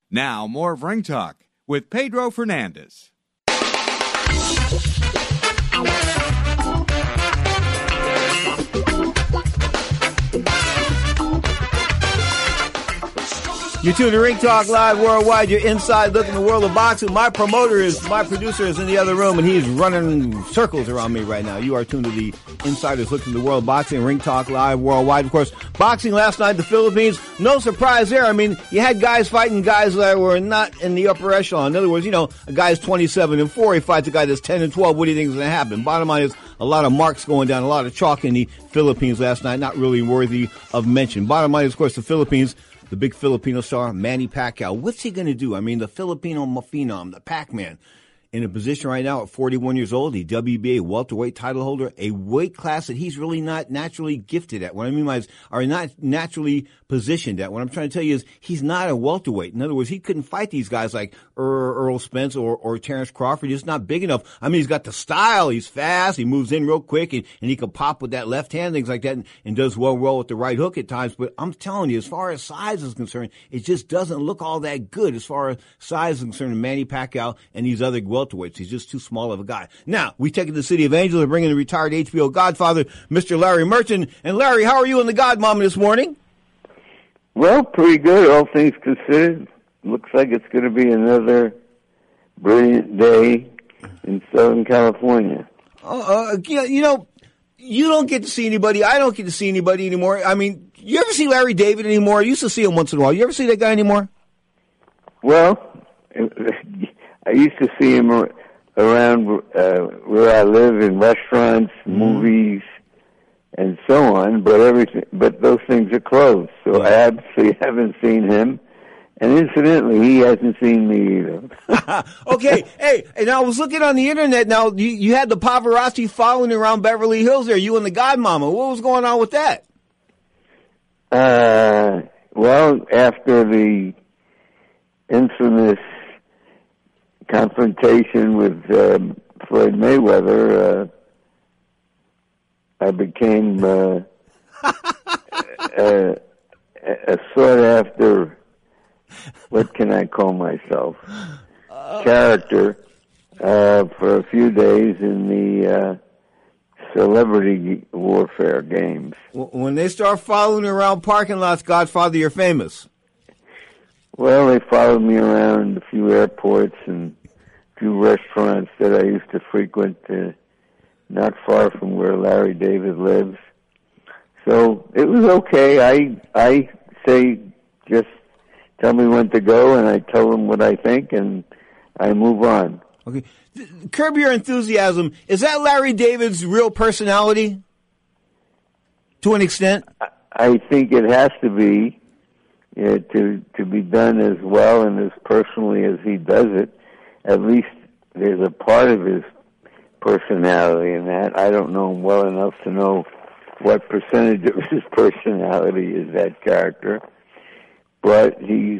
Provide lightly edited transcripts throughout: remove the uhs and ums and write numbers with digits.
Now, more of Ring Talk with Pedro Fernandez. You tune to Ring Talk Live Worldwide. You're inside looking at the world of boxing. My producer is in the other room, and he's running circles around me right now. You are tuned to the Insiders Looking at the World of Boxing, Ring Talk Live Worldwide. Of course, boxing last night, the Philippines. No surprise there. I mean, you had guys fighting guys that were not in the upper echelon. In other words, a guy's 27-4. He fights a guy that's 10-12. What do you think is going to happen? Bottom line is a lot of marks going down, a lot of chalk in the Philippines last night. Not really worthy of mention. Bottom line is, of course, the Philippines. The big Filipino star, Manny Pacquiao. What's he going to do? I mean, the Filipino phenom, the Pac-Man, in a position right now at 41 years old, the WBA welterweight title holder, a weight class that he's really not naturally gifted at. What I mean by is, are not naturally positioned at. What I'm trying to tell you is he's not a welterweight. In other words, he couldn't fight these guys like Earl Spence or Terrence Crawford. He's not big enough. I mean, he's got the style. He's fast. He moves in real quick, and he can pop with that left hand, things like that, and does well with the right hook at times. But I'm telling you, as far as size is concerned, it just doesn't look all that good as far as size is concerned. Manny Pacquiao and these other welterweights. He's just too small of a guy. Now, we take it to the City of Angels and bring in the retired HBO Godfather, Mr. Larry Merchant. And Larry, how are you and the Godmama this morning? Well, pretty good, all things considered. Looks like it's going to be another brilliant day in Southern California. You don't get to see anybody. I don't get to see anybody anymore. I mean, you ever see Larry David anymore? I used to see him once in a while. You ever see that guy anymore? Well, I used to see him around where I live in restaurants, movies, and so on. But those things are closed, so I absolutely haven't seen him. And incidentally, he hasn't seen me either. Okay, hey, and I was looking on the internet. Now you had the paparazzi following around Beverly Hills. There, you and the Godmama. What was going on with that? Well, after the infamous confrontation with Floyd Mayweather, I became a sought after, what can I call myself, character for a few days in the celebrity warfare games. When they start following around parking lots, Godfather, you're famous. Well, they followed me around a few airports and a few restaurants that I used to frequent, not far from where Larry David lives. So it was okay. I say, just tell me when to go, and I tell them what I think, and I move on. Okay. Curb Your Enthusiasm, is that Larry David's real personality? To an extent? I think it has to be. To be done as well and as personally as he does it. At least there's a part of his personality in that. I don't know him well enough to know what percentage of his personality is that character, but he's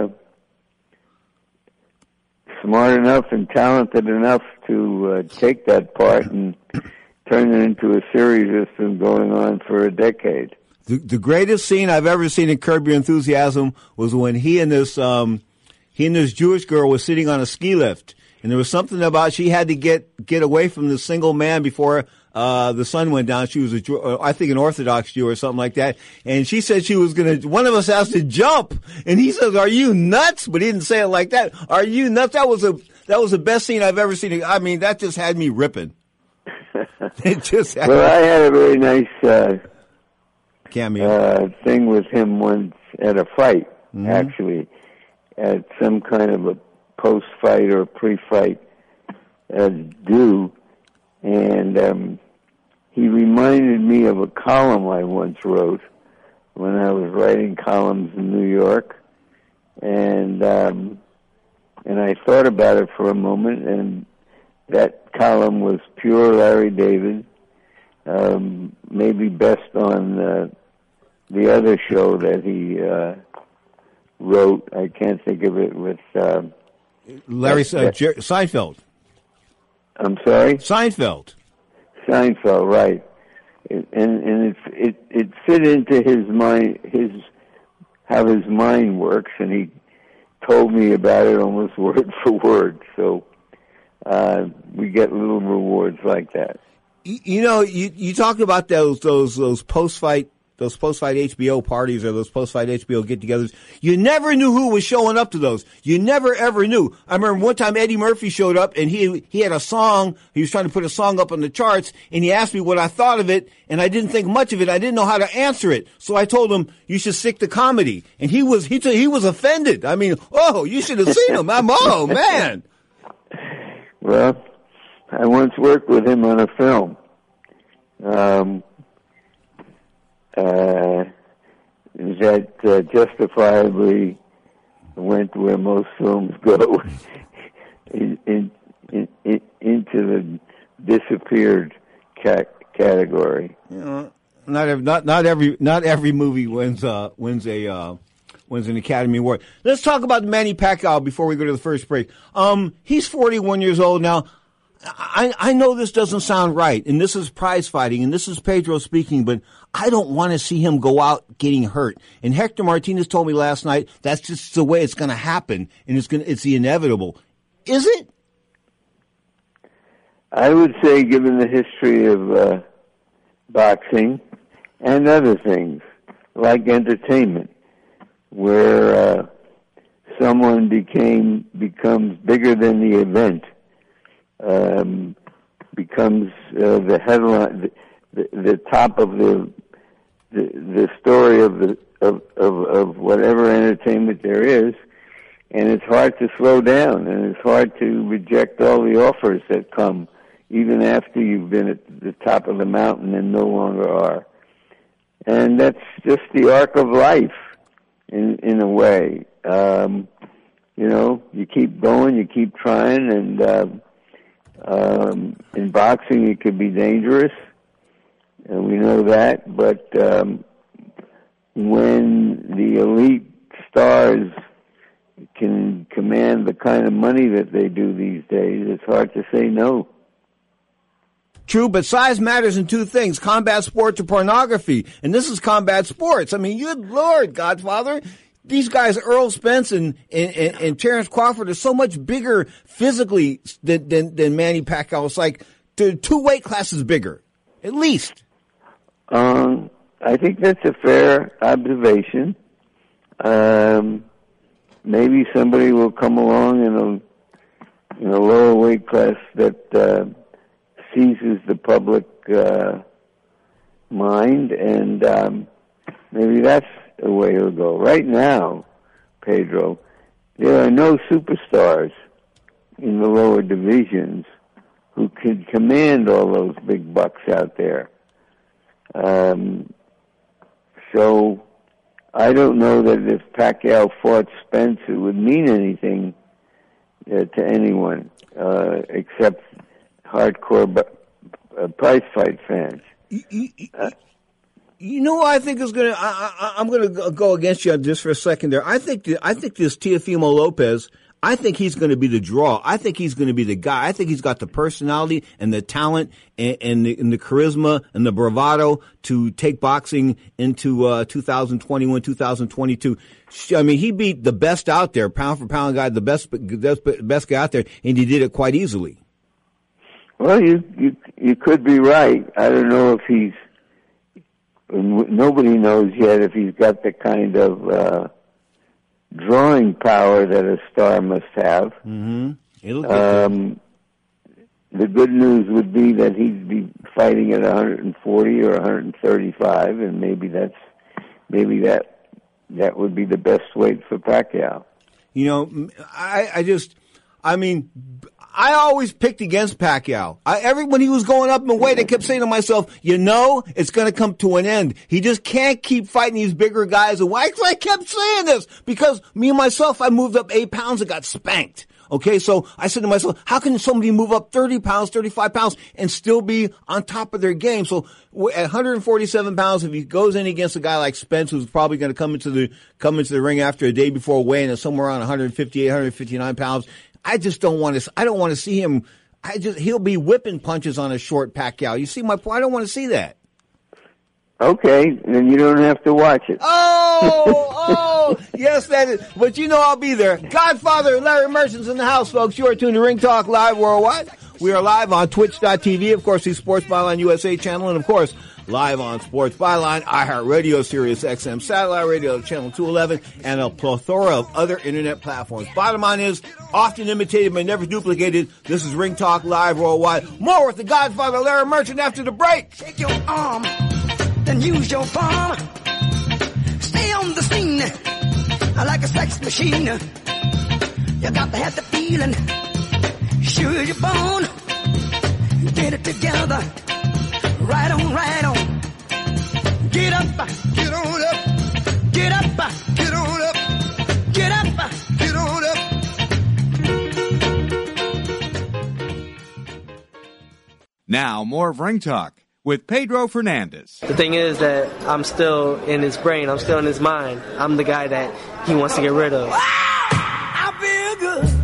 smart enough and talented enough to take that part and turn it into a series that's been going on for a decade. The greatest scene I've ever seen in Curb Your Enthusiasm was when he and this Jewish girl was sitting on a ski lift, and there was something about she had to get away from the single man before the sun went down. She was I think an Orthodox Jew or something like that, and she said she was one of us has to jump, and he says, "Are you nuts?" But he didn't say it like that. Are you nuts? That was the best scene I've ever seen. I mean, that just had me ripping. It just well, I had a very nice cameo thing with him once at a fight, actually, at some kind of a post-fight or pre-fight due, and he reminded me of a column I once wrote when I was writing columns in New York, and I thought about it for a moment, and that column was pure Larry David, maybe best on the other show that he wrote. I can't think of it with Larry Seinfeld. I'm sorry? Seinfeld, right? And it fit into his mind, how his mind works, and he told me about it almost word for word. So we get little rewards like that. You know, you talk about those post-fight HBO parties or those post-fight HBO get-togethers. You never knew who was showing up to those. You never, ever knew. I remember one time Eddie Murphy showed up, and he had a song. He was trying to put a song up on the charts, and he asked me what I thought of it, and I didn't think much of it. I didn't know how to answer it. So I told him, you should stick to comedy. And he was offended. I mean, you should have seen him. Oh, man. Well, I once worked with him on a film. That justifiably went where most films go, into the disappeared category. You know, not every movie wins an Academy Award. Let's talk about Manny Pacquiao before we go to the first break. He's 41 years old now. I know this doesn't sound right, and this is prize fighting, and this is Pedro speaking, but I don't want to see him go out getting hurt. And Hector Martinez told me last night that's just the way it's going to happen, and it's the inevitable. Is it? I would say, given the history of boxing and other things like entertainment, where someone becomes bigger than the event. Becomes the headline, the top of the story of whatever entertainment there is, and it's hard to slow down, and it's hard to reject all the offers that come, even after you've been at the top of the mountain and no longer are. And that's just the arc of life, in a way. You keep going, you keep trying, and in boxing, it could be dangerous, and we know that. But when the elite stars can command the kind of money that they do these days, it's hard to say no. True, but size matters in two things: combat sports or pornography. And this is combat sports. I mean, good Lord, Godfather. These guys, Earl Spence and Terrence Crawford, are so much bigger physically than Manny Pacquiao. It's like they're 2 weight classes bigger, at least. I think that's a fair observation. Maybe somebody will come along in a lower weight class that seizes the public mind, and maybe that's a way to go. Right now, Pedro, there are no superstars in the lower divisions who can command all those big bucks out there. So I don't know that if Pacquiao fought Spence, it would mean anything to anyone except hardcore prize fight fans. You know what I think is going to? I'm going to go against you just for a second there. I think this Teofimo Lopez. I think he's going to be the draw. I think he's going to be the guy. I think he's got the personality and the talent and the charisma and the bravado to take boxing into 2021, 2022. I mean, he beat the best out there, pound for pound guy, the best guy out there, and he did it quite easily. Well, you could be right. I don't know if he's. Nobody knows yet if he's got the kind of drawing power that a star must have. Mm-hmm. The good news would be that he'd be fighting at 140 or 135, and maybe that would be the best weight for Pacquiao. You know, I always picked against Pacquiao. When he was going up in weight, I kept saying to myself, it's going to come to an end. He just can't keep fighting these bigger guys. And why? I kept saying this because me and myself, I moved up 8 pounds and got spanked. Okay, so I said to myself, how can somebody move up 30 pounds, 35 pounds, and still be on top of their game? So at 147 pounds, if he goes in against a guy like Spence, who's probably going to come into the ring after a day before weighing at somewhere around 158, 159 pounds, I don't want to see him. He'll be whipping punches on a short Pacquiao. You see my point? I don't want to see that. Okay, then you don't have to watch it. Oh, yes, that is. But you know I'll be there. Godfather Larry Merchant's in the house, folks. You are tuned to Ring Talk Live Worldwide. We are live on Twitch.tv, of course, the Sports Byline USA channel, and, of course, live on Sports Byline, iHeartRadio, Sirius XM, Satellite Radio, Channel 211, and a plethora of other Internet platforms. Bottom line is, often imitated but never duplicated, this is Ring Talk Live Worldwide. More with the Godfather Larry Merchant after the break. Take your arm, then use your palm. Stay on the scene like a sex machine. You got to have the feeling. Sure you're born. Get it together. Right on, right on. Get up, get on up. Get up, get on up. Get up, get on up. Now, more of Ring Talk with Pedro Fernandez. The thing is that I'm still in his brain. I'm still in his mind. I'm the guy that he wants to get rid of. I feel good.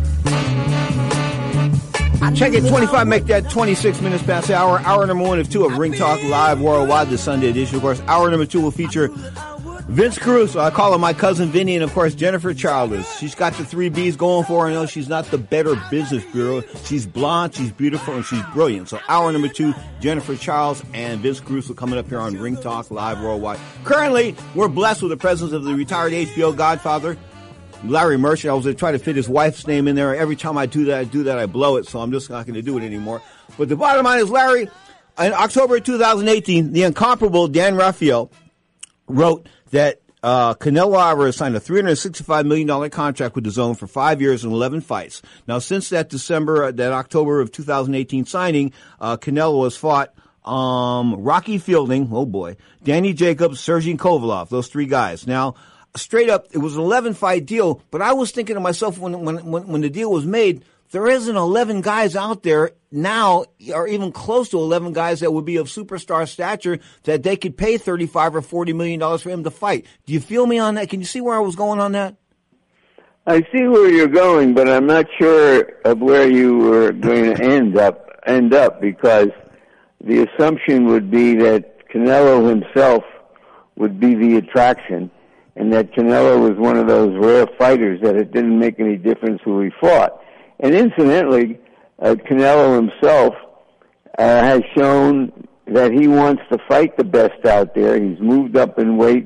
Check it, 25, make that 26 minutes past the hour. Hour number 1 of 2 of Ring Talk Live Worldwide, the Sunday edition. Of course, hour number 2 will feature Vince Caruso. I call him my cousin Vinny, and of course, Jennifer Childers. She's got the 3 B's going for her. I know she's not the Better Business Bureau. She's blonde, she's beautiful, and she's brilliant. So hour number 2, Jennifer Childs and Vince Caruso coming up here on Ring Talk Live Worldwide. Currently, we're blessed with the presence of the retired HBO Godfather, Larry Merchant. I was going to try to fit his wife's name in there. Every time I do that, I blow it, so I'm just not going to do it anymore. But the bottom line is, Larry, in October 2018, the incomparable Dan Rafael wrote that Canelo Alvarez signed a $365 million contract with DAZN for 5 years and 11 fights. Now, since that October of 2018 signing, Canelo has fought Rocky Fielding, oh boy, Danny Jacobs, Sergey Kovalev, those 3 guys. Now, straight up, it was an 11-fight deal, but I was thinking to myself when the deal was made, there isn't 11 guys out there now, or even close to 11 guys that would be of superstar stature that they could pay $35 or $40 million for him to fight. Do you feel me on that? Can you see where I was going on that? I see where you're going, but I'm not sure of where you were going to end up, because the assumption would be that Canelo himself would be the attraction, and that Canelo was one of those rare fighters that it didn't make any difference who he fought. And incidentally, Canelo himself has shown that he wants to fight the best out there. He's moved up in weight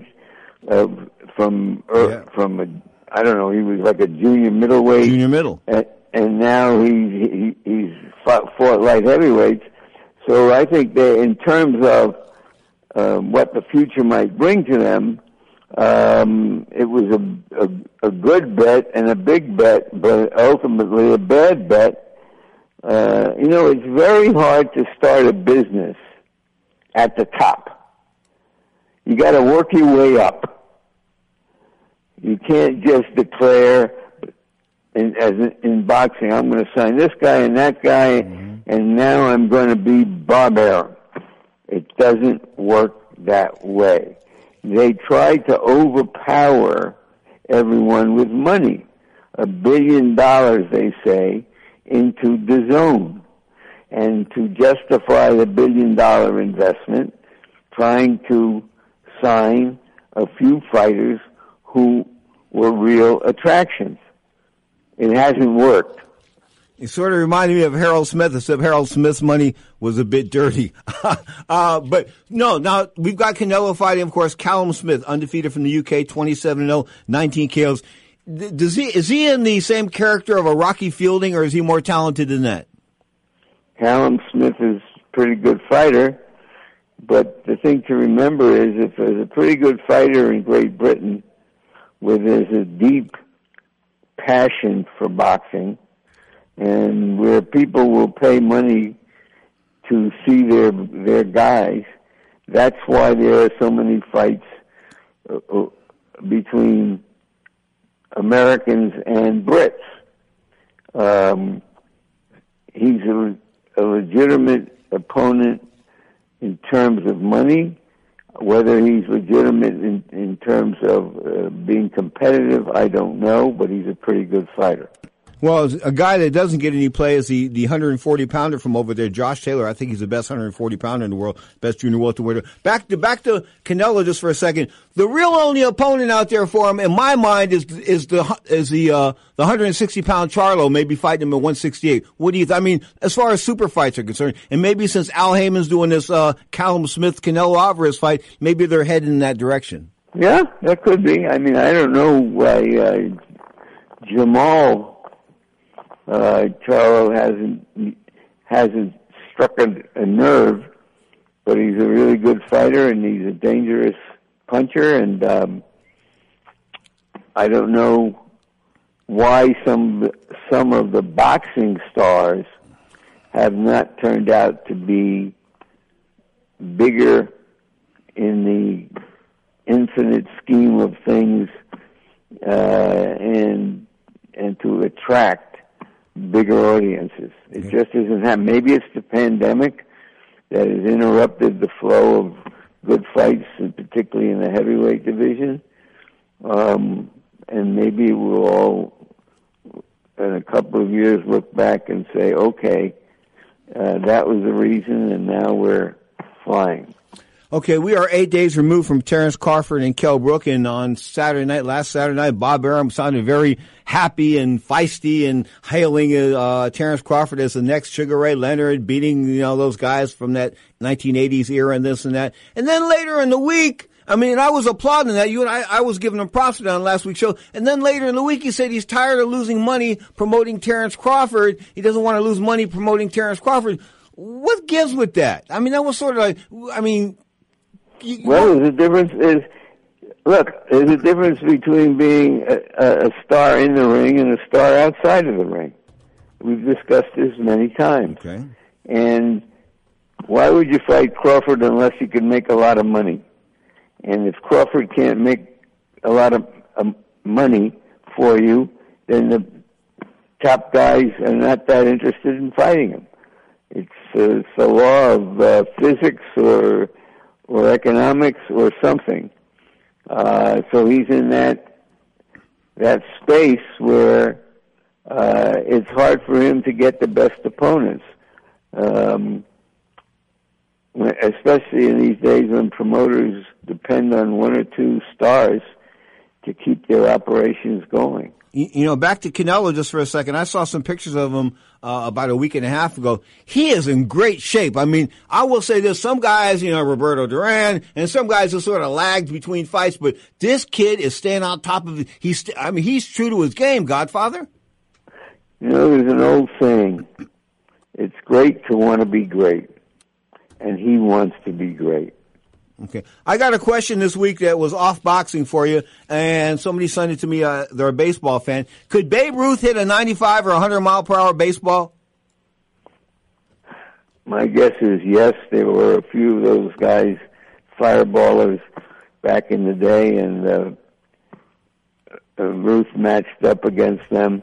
from I don't know, he was like a junior middleweight. Junior middle. And now he's fought light heavyweights. So I think that in terms of what the future might bring to them, it was a good bet and a big bet, but ultimately a bad bet. It's very hard to start a business at the top. You got to work your way up. You can't just declare, as in boxing, I'm going to sign this guy and that guy, and now I'm going to be Bob Arum. It doesn't work that way. They try to overpower everyone with money. $1 billion, they say, into DAZN. And to justify the $1 billion investment, trying to sign a few fighters who were real attractions. It hasn't worked. It sort of reminded me of Harold Smith, except Harold Smith's money was a bit dirty. But no, now we've got Canelo fighting, of course, Callum Smith, undefeated from the UK, 27-0, 19 KOs. Is he in the same character of a Rocky Fielding, or is he more talented than that? Callum Smith is a pretty good fighter, but the thing to remember is if there's a pretty good fighter in Great Britain where there's a deep passion for boxing, and where people will pay money to see their guys, that's why there are so many fights between Americans and Brits. He's a legitimate opponent in terms of money. Whether he's legitimate in terms of being competitive, I don't know, but he's a pretty good fighter. Well, a guy that doesn't get any play is the 140-pounder from over there, Josh Taylor. I think he's the best 140-pounder in the world, best junior welterweight. Back to Canelo just for a second. The real only opponent out there for him, in my mind, is the 160-pound Charlo, maybe fighting him at 168. What do you? I mean, as far as super fights are concerned, and maybe since Al Heyman's doing this Callum Smith Canelo Alvarez fight, maybe they're heading in that direction. Yeah, that could be. I mean, I don't know why Jamal Charlo hasn't struck a nerve, but he's a really good fighter and he's a dangerous puncher. And I don't know why some of the boxing stars have not turned out to be bigger in the infinite scheme of things, and to attract bigger audiences. It just isn't happening. Maybe it's the pandemic that has interrupted the flow of good fights, and particularly in the heavyweight division. And maybe we'll all, in a couple of years, look back and say, okay, that was the reason, and now we're flying. Okay, we are 8 days removed from Terrence Crawford and Kell Brook, and on last Saturday night, Bob Arum sounded very happy and feisty and hailing Terrence Crawford as the next Sugar Ray Leonard, beating those guys from that 1980s era and this and that. And then later in the week, I mean, I was applauding that. You and I was giving him props on last week's show. And then later in the week, he said he's tired of losing money promoting Terrence Crawford. He doesn't want to lose money promoting Terrence Crawford. What gives with that? I mean, that was sort of like, there's a difference. There's a difference between being a star in the ring and a star outside of the ring. We've discussed this many times. Okay. And why would you fight Crawford unless you can make a lot of money? And if Crawford can't make a lot of money for you, then the top guys are not that interested in fighting him. It's a law of physics or economics or something. So he's in that space where it's hard for him to get the best opponents, especially in these days when promoters depend on one or two stars to keep their operations going. Back to Canelo just for a second. I saw some pictures of him about a week and a half ago. He is in great shape. I mean, I will say this. Some guys, Roberto Duran, and some guys are sort of lagged between fights, but this kid is staying on top of it. He's true to his game, Godfather. There's an old saying. It's great to want to be great, and he wants to be great. Okay. I got a question this week that was off boxing for you, and somebody sent it to me. They're a baseball fan. Could Babe Ruth hit a 95 or 100 mile per hour baseball? My guess is yes. There were a few of those guys, fireballers, back in the day, and Ruth matched up against them.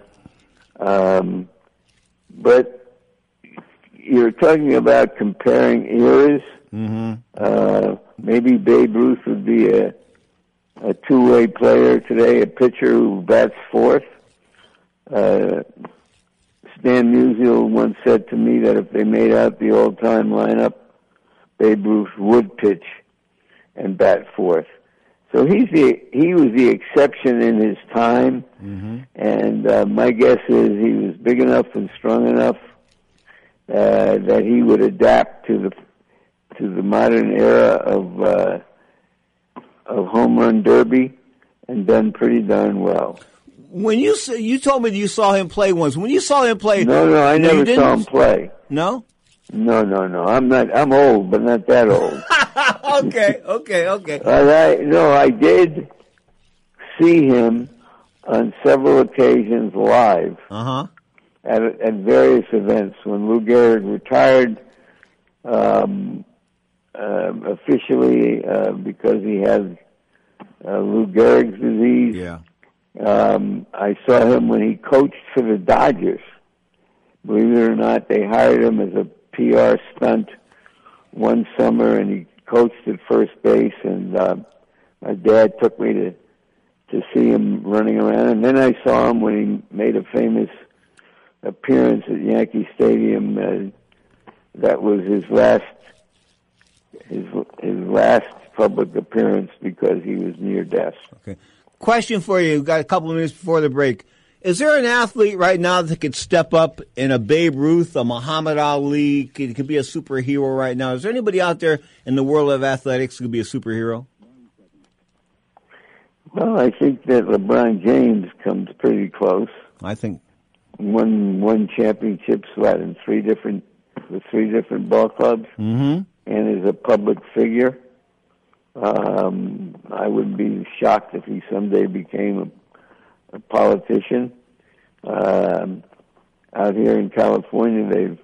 But you're talking about comparing eras. Mm-hmm. Maybe Babe Ruth would be a two-way player today, a pitcher who bats fourth. Stan Musial once said to me that if they made out the all-time lineup, Babe Ruth would pitch and bat fourth. So he was the exception in his time, mm-hmm. And my guess is he was big enough and strong enough that he would adapt to the modern era of home run derby and done pretty darn well. When you told me you saw him play once. When you saw him play, no, I never saw him play. No. I'm old, but not that old. Okay. I did see him on several occasions live. Uh-huh. At various events. When Lou Gehrig retired, officially because he had Lou Gehrig's disease. Yeah. I saw him when he coached for the Dodgers. Believe it or not, they hired him as a PR stunt one summer, and he coached at first base. And my dad took me to see him running around. And then I saw him when he made a famous appearance at Yankee Stadium. That was his last public appearance because he was near death. Okay. Question for you. We've got a couple of minutes before the break. Is there an athlete right now that could step up in a Babe Ruth, a Muhammad Ali, could be a superhero right now? Is there anybody out there in the world of athletics who could be a superhero? Well, I think that LeBron James comes pretty close. I think won championships in three different ball clubs, and is a public figure. I would be shocked if he someday became a politician. Out here in California,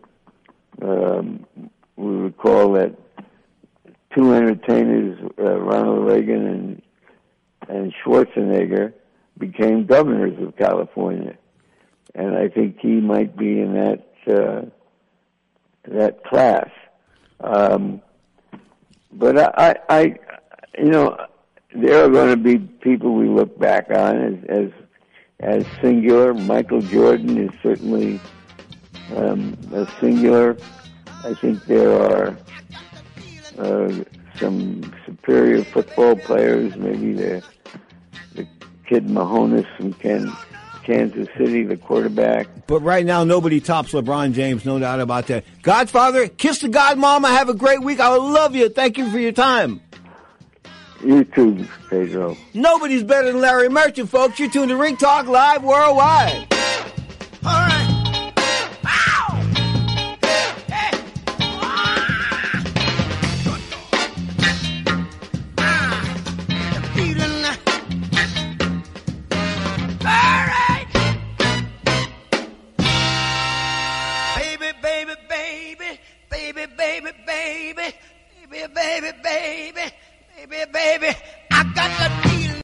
we recall that two entertainers, Ronald Reagan and Schwarzenegger, became governors of California, and I think he might be in that class. But I there are going to be people we look back on as singular. Michael Jordan is certainly a singular. I think there are some superior football players, maybe the kid Mahomes from Kansas City, the quarterback. But right now, nobody tops LeBron James, no doubt about that. Godfather, kiss the godmama. Have a great week. I love you. Thank you for your time. You too, Pedro. Nobody's better than Larry Merchant, folks. You're tuned to Ring Talk Live Worldwide.